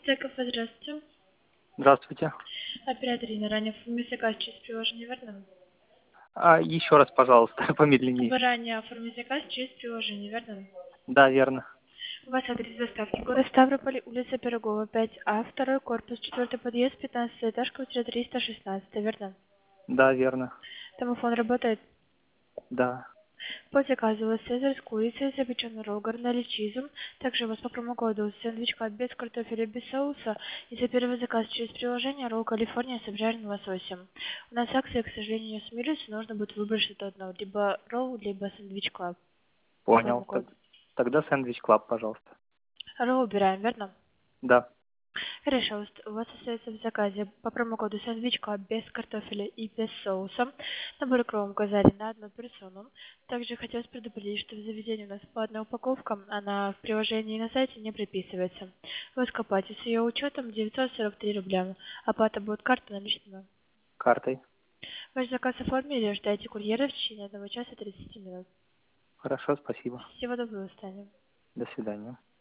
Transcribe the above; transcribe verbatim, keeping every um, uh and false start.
Цеков, здравствуйте. Здравствуйте. Оператор Инна, ранее оформили заказ через приложение, верно? А еще раз, пожалуйста, помедленнее. Вы ранее оформили заказ через приложение, верно? Да, верно. У вас адрес доставки. Город Ставрополь, улица Пирогова, пять А, второй корпус, четвертый подъезд, пятнадцатый этаж, квартира триста шестнадцать, верно? Да, верно. Домофон работает. Да. По заказу у вас цезарь с курицей, запеченный ролл, гарнали чизом. Также у вас по промокоду сэндвич кат без картофеля, без соуса. И за первый заказ через приложение ролл Калифорния с обжаренным лососем. У нас акция, к сожалению, не смирится, нужно будет выбрать что-то одно. Либо ролл, либо сэндвич клаб. По Понял. Так- промокоду. Тогда сэндвич клаб, пожалуйста. Ролл убираем, верно? Да. Хорошо, у вас остается в заказе по промокоду сэндвич клаб без картофеля и без соуса. Набор кром указали на одну персону. Также хотелось предупредить, что в заведении у нас платная упаковка, она в приложении и на сайте не приписывается. Вы скопайте с ее учетом девятьсот сорок три рубля. Оплата будет картой наличными. Картой. Ваш заказ оформили, ждайте курьера в течение одного часа тридцати минут. Хорошо, спасибо. Всего доброго, Таня. До свидания.